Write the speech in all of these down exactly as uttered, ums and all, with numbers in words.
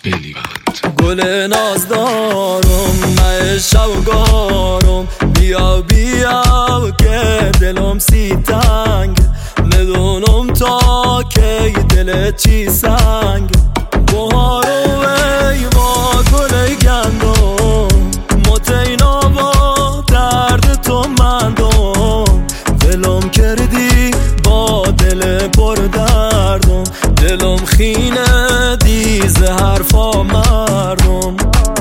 خیلی بند. گل نازدارم مه شوگارم، بیا بیا که دلم سی تنگ، ندونم تا کی دل چی سنگ. بهارو ای با گل گندم، متینا با درد تو مندم، دلم کردی با دل پر دردم، دلم خینه دیز حرفا مردم.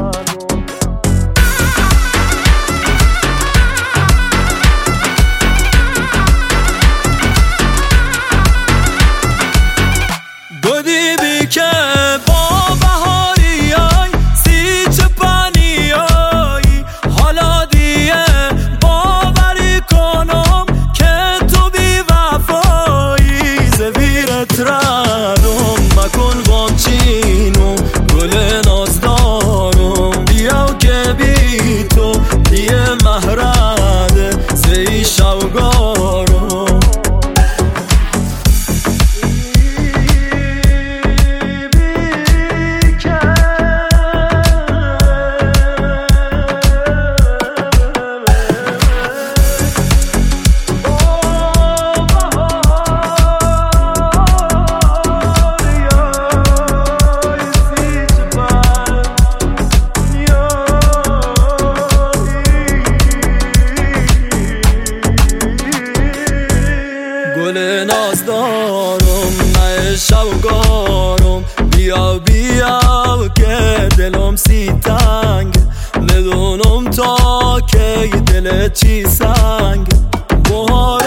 گودی بی که با بهاریای سی چپانیای، حالا دیه باوری کنم که تو بی وفایی، زویرت ردم مکن بامچینو گل نازدارم، بیا که بی تو دیه مهرده زی شوگارم. گل نازدارم مه شوگارم، بیا بیا که دلم سی تنگ، ندونم تا کی دل چی سنگ. بهار